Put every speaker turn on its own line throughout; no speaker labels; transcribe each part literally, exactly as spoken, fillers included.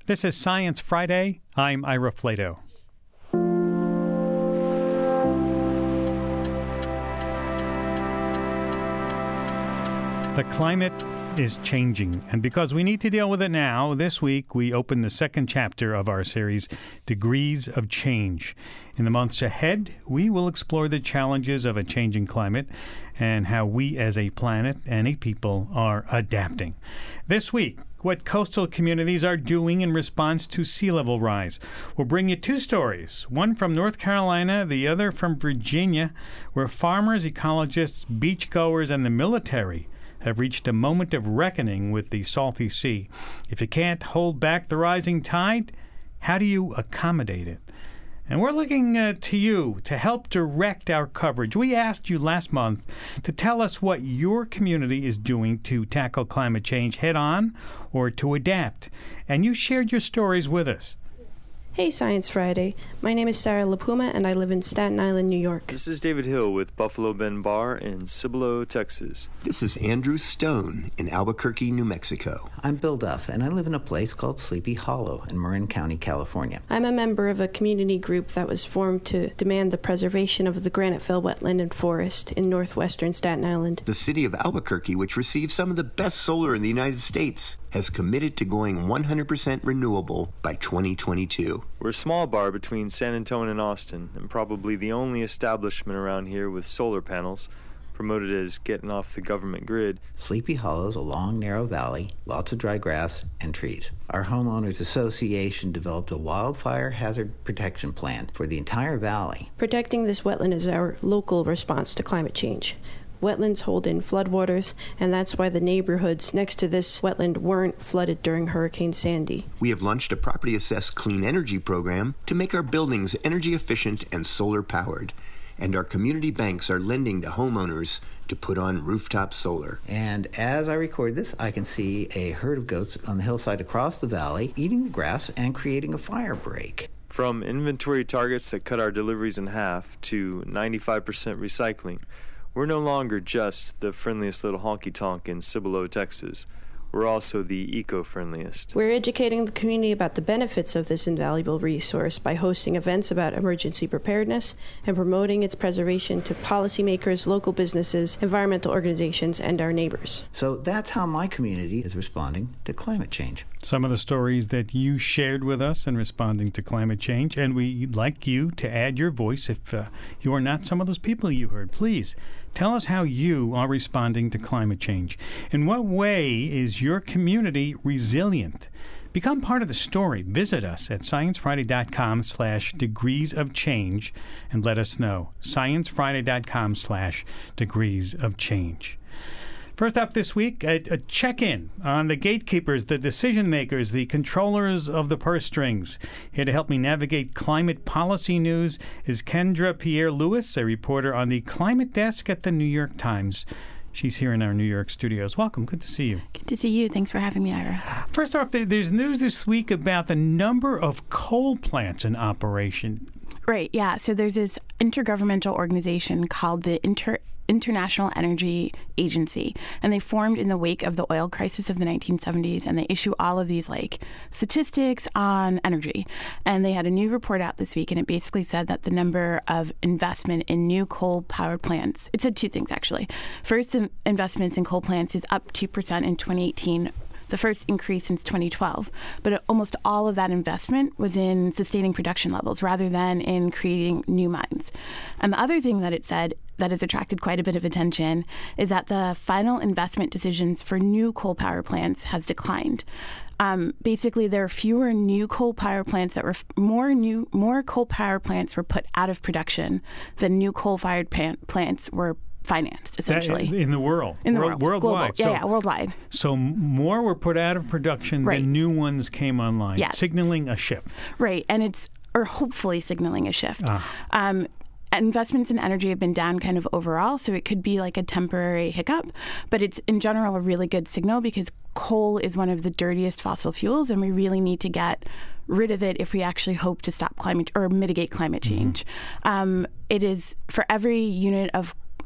This is Science Friday. I'm Ira Flato. The climate is changing, and because we need to deal with it now, this week we open the second chapter of our series, Degrees of Change. In the months ahead, we will explore the challenges of a changing climate and how we as a planet and a people are adapting. This week, what coastal communities are doing in response to sea level rise. We'll bring you two stories, one from North Carolina, the other from Virginia, where farmers, ecologists, beachgoers, and the military have reached a moment of reckoning with the salty sea. If you can't hold back the rising tide, how do you accommodate it? And we're looking uh, to you to help direct our coverage. We asked you last month to tell us what your community is doing to tackle climate change head on or to adapt. And you shared your stories with us.
Hey, Science Friday. My name is Sarah LaPuma, and I live in Staten Island, New York.
This is David Hill with Buffalo Bend Bar in Cibolo, Texas.
This is Andrew Stone in Albuquerque, New Mexico.
I'm Bill Duff, and I live in a place called Sleepy Hollow in Marin County, California.
I'm a member of a community group that was formed to demand the preservation of the Graniteville wetland and forest in northwestern Staten Island.
The city of Albuquerque, which receives some of the best solar in the United States, has committed to going one hundred percent renewable by twenty twenty-two.
We're a small bar between San Antonio and Austin, and probably the only establishment around here with solar panels, promoted as getting off the government grid.
Sleepy Hollow is a long, narrow valley, lots of dry grass and trees. Our homeowners association developed a wildfire hazard protection plan for the entire valley.
Protecting this wetland is our local response to climate change. Wetlands hold in floodwaters, and that's why the neighborhoods next to this wetland weren't flooded during Hurricane Sandy.
We have launched a property-assessed clean energy program to make our buildings energy efficient and solar-powered. And our community banks are lending to homeowners to put on rooftop solar.
And as I record this, I can see a herd of goats on the hillside across the valley, eating the grass and creating a fire break.
From inventory targets that cut our deliveries in half to ninety-five percent recycling, we're no longer just the friendliest little honky-tonk in Cibolo, Texas. We're also the eco-friendliest.
We're educating the community about the benefits of this invaluable resource by hosting events about emergency preparedness and promoting its preservation to policymakers, local businesses, environmental organizations, and our neighbors.
So that's how my community is responding to climate change.
Some of the stories that you shared with us in responding to climate change, and we'd like you to add your voice if uh, you are not some of those people you heard. Please tell us how you are responding to climate change. In what way is your community resilient? Become part of the story. Visit us at sciencefriday.com slash degrees of change and let us know. sciencefriday.com slash degrees of change. First up this week, a, a check-in on the gatekeepers, the decision-makers, the controllers of the purse strings. Here to help me navigate climate policy news is Kendra Pierre-Louis, a reporter on the climate desk at the New York Times. She's here in our New York studios. Welcome. Good to see you.
Good to see you. Thanks for having me, Ira.
First off, there's news this week about the number of coal plants in operation.
Right, yeah. So there's this intergovernmental organization called the Inter International Energy Agency, and they formed in the wake of the oil crisis of the nineteen seventies, and they issue all of these like statistics on energy. And they had a new report out this week, and it basically said that the number of investment in new coal-powered plants, it said two things actually. First, the investments in coal plants is up two percent in twenty eighteen, the first increase since twenty twelve. But almost all of that investment was in sustaining production levels rather than in creating new mines. And the other thing that it said that has attracted quite a bit of attention is that the final investment decisions for new coal power plants has declined. Um, basically, there are fewer new coal power plants that were more new, more coal power plants were put out of production than new coal-fired plant, plants were financed, essentially.
That, in the world.
In the
world.
world.
Worldwide.
Global. Yeah,
so,
yeah, worldwide.
So more were put out of production
right.
than new ones came online,
yes.
signaling a shift.
Right, and it's, or hopefully signaling a shift.
Ah.
Um, investments in energy have been down kind of overall, so it could be like a temporary hiccup, but it's in general a really good signal because coal is one of the dirtiest fossil fuels, and we really need to get rid of it if we actually hope to stop climate or mitigate climate change. Mm-hmm. Um, it is, for every unit of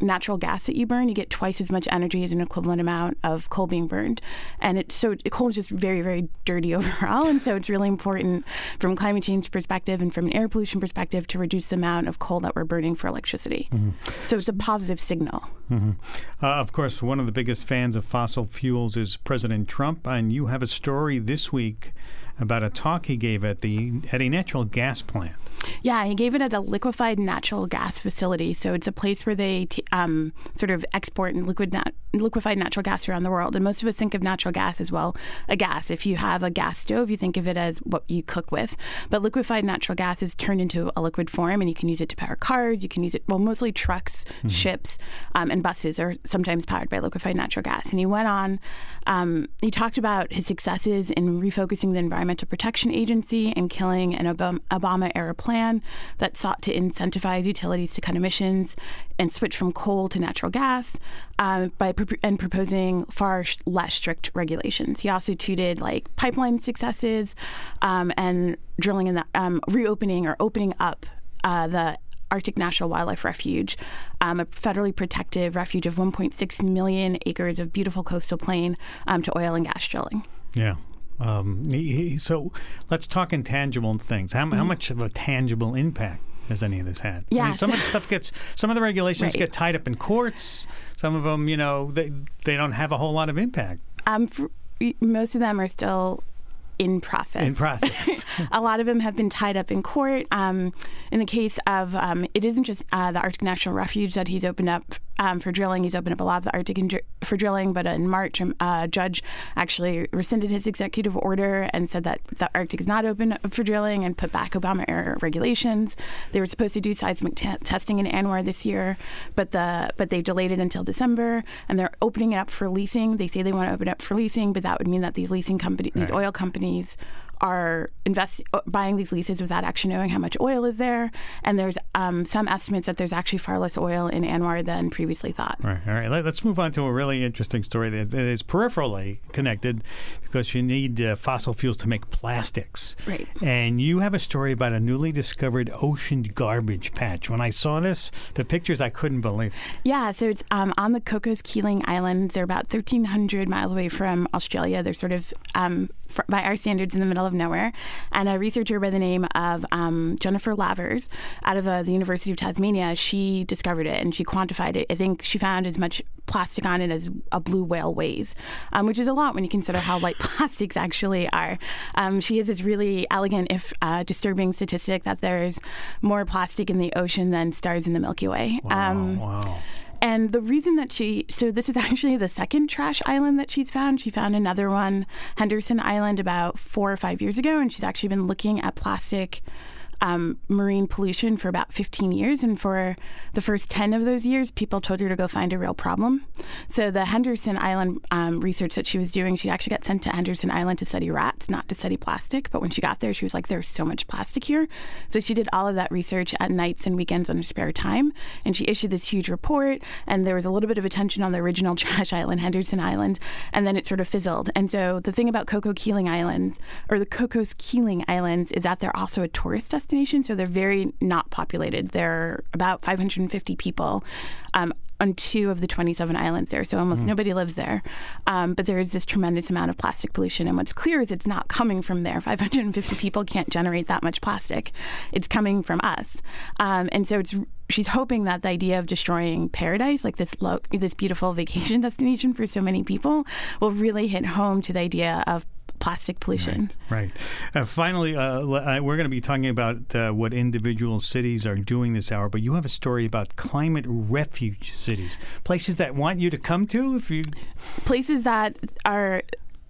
natural gas that you burn, you get twice as much energy as an equivalent amount of coal being burned. And it's so coal is just very, very dirty overall. And so it's really important from a climate change perspective and from an air pollution perspective to reduce the amount of coal that we're burning for electricity. Mm-hmm. So it's a positive signal.
Mm-hmm. Uh, of course, one of the biggest fans of fossil fuels is President Trump. And you have a story this week about a talk he gave at the at a natural gas plant.
Yeah, he gave it at a liquefied natural gas facility. So it's a place where they t- um, sort of export and liquid nat- liquefied natural gas around the world. And most of us think of natural gas as, well, a gas. If you have a gas stove, you think of it as what you cook with. But liquefied natural gas is turned into a liquid form, and you can use it to power cars. You can use it, well, mostly trucks, mm-hmm. ships, um, and buses are sometimes powered by liquefied natural gas. And he went on, um, he talked about his successes in refocusing the Environmental Protection Agency and killing an Ob- Obama-era plan that sought to incentivize utilities to cut emissions and switch from coal to natural gas um, by pro- and proposing far sh- less strict regulations. He also tweeted like pipeline successes um, and drilling in the um, reopening or opening up uh, the Arctic National Wildlife Refuge, um, a federally protected refuge of one point six million acres of beautiful coastal plain um, to oil and gas drilling.
Yeah. Um, he, he, so let's talk intangible things. How, mm-hmm. how much of a tangible impact has any of this had?
Yeah,
I mean, some
so,
of the stuff gets, some of the regulations
right.
get tied up in courts. Some of them, you know, they they don't have a whole lot of impact.
Um, for, most of them are still in process.
In process.
A lot of them have been tied up in court. Um, in the case of, um, it isn't just uh, the Arctic National Refuge that he's opened up um, for drilling. He's opened up a lot of the Arctic in dr- for drilling, but in March, a uh, judge actually rescinded his executive order and said that the Arctic is not open for drilling and put back Obama-era regulations. They were supposed to do seismic t- testing in ANWR this year, but the but they delayed it until December, and they're opening it up for leasing. They say they want to open it up for leasing, but that would mean that these leasing companies, these
right.
oil companies, are invest, buying these leases without actually knowing how much oil is there. And there's um, some estimates that there's actually far less oil in ANWR than previously thought.
Right. All right. Let, let's move on to a really interesting story that, that is peripherally connected because you need uh, fossil fuels to make plastics.
Right.
And you have a story about a newly discovered ocean garbage patch. When I saw this, the pictures, I couldn't believe.
Yeah. So it's um, on the Cocos Keeling Islands. They're about thirteen hundred miles away from Australia. They're sort of, um, for, by our standards, in the middle of nowhere. And a researcher by the name of um, Jennifer Lavers out of uh, the University of Tasmania, she discovered it and she quantified it. I think she found as much plastic on it as a blue whale weighs, um, which is a lot when you consider how light plastics actually are. Um, she has this really elegant, if uh, disturbing statistic that there's more plastic in the ocean than stars in the Milky Way.
Wow,
um,
wow.
And the reason that she, so this is actually the second trash island that she's found. She found another one, Henderson Island, about four or five years ago, and she's actually been looking at plastic Um, marine pollution for about fifteen years. And for the first ten of those years, people told her to go find a real problem. So the Henderson Island um, research that she was doing, she actually got sent to Henderson Island to study rats, not to study plastic. But when she got there, she was like, there's so much plastic here. So she did all of that research at nights and weekends on her spare time. And she issued this huge report. And there was a little bit of attention on the original trash island, Henderson Island. And then it sort of fizzled. And so the thing about Cocos Keeling Islands, or the Cocos Keeling Islands, is that they're also a tourist destination. So they're very not populated. There are about five hundred fifty people um, on two of the twenty-seven islands there. So almost mm. nobody lives there. Um, but there is this tremendous amount of plastic pollution. And what's clear is it's not coming from there. five hundred fifty people can't generate that much plastic. It's coming from us. Um, and so it's she's hoping that the idea of destroying paradise, like this lo- this beautiful vacation destination for so many people, will really hit home to the idea of plastic pollution.
Right. right. Uh, finally, uh, we're going to be talking about uh, what individual cities are doing this hour, but you have a story about climate refuge cities, places that want you to come to. If you
places that are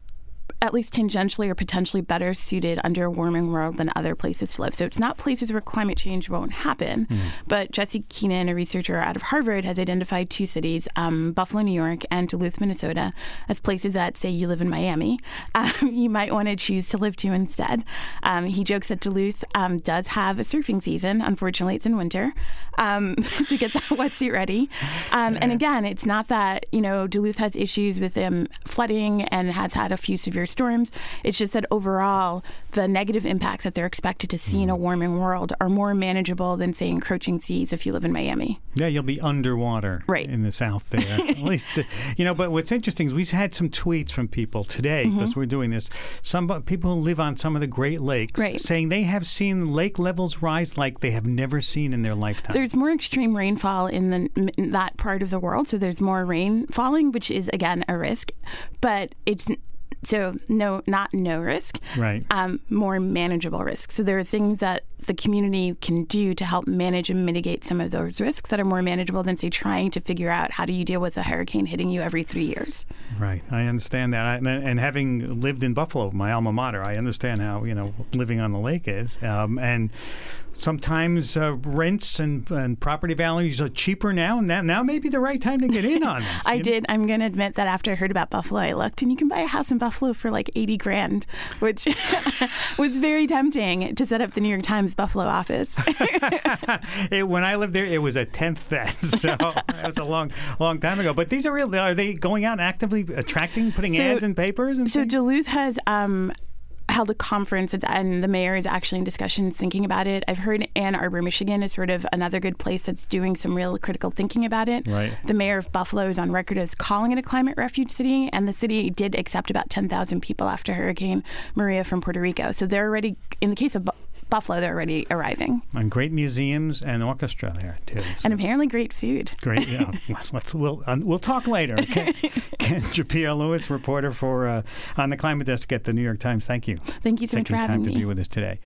at least tangentially or potentially better suited under a warming world than other places to live. So it's not places where climate change won't happen. Mm. But Jesse Keenan, a researcher out of Harvard, has identified two cities, um, Buffalo, New York, and Duluth, Minnesota, as places that, say you live in Miami, um, you might want to choose to live to instead. Um, he jokes that Duluth um, does have a surfing season. Unfortunately, it's in winter. Um, so get that wetsuit ready. Um, yeah. And again, it's not that, you know, Duluth has issues with um, flooding and has had a few severe storms. It's just that overall, the negative impacts that they're expected to see mm. in a warming world are more manageable than, say, encroaching seas if you live in Miami.
Yeah, you'll be underwater
right.
in the south there. At least, you know, but what's interesting is we've had some tweets from people today, because mm-hmm. we're doing this, some people who live on some of the Great Lakes
right.
saying they have seen lake levels rise like they have never seen in their lifetime.
There's more extreme rainfall in, the, in that part of the world, so there's more rain falling, which is, again, a risk. But it's so no, not no risk,
right?
Um, more manageable risk. So there are things that the community can do to help manage and mitigate some of those risks that are more manageable than, say, trying to figure out how do you deal with a hurricane hitting you every three years.
Right. I understand that. I, and having lived in Buffalo, my alma mater, I understand how, you know, living on the lake is. Um, and sometimes uh, rents and, and property values are cheaper now. And now, now may be the right time to get in on this.
I did. I'm going to admit that after I heard about Buffalo, I looked, and you can buy a house in Buffalo for like eighty grand, which was very tempting to set up the New York Times Buffalo office.
it, when I lived there, it was a tenth that, so that was a long, long time ago. But these are real. Are they going out and actively attracting, putting so, ads in papers? And
so
things?
Duluth has um, held a conference, and the mayor is actually in discussions thinking about it. I've heard Ann Arbor, Michigan is sort of another good place that's doing some real critical thinking about it.
Right.
The mayor of Buffalo is on record as calling it a climate refuge city, and the city did accept about ten thousand people after Hurricane Maria from Puerto Rico. So they're already, in the case of Bu- Buffalo, they're already arriving.
And great museums and orchestra there too. So.
And apparently great food.
Great. Yeah. Let's we'll uh, we'll talk later. Okay. Ken Shapiro-Lewis, reporter for uh, on the Climate Desk at the New York Times. Thank you.
Thank you so much for having me.
Taking time to be with us today.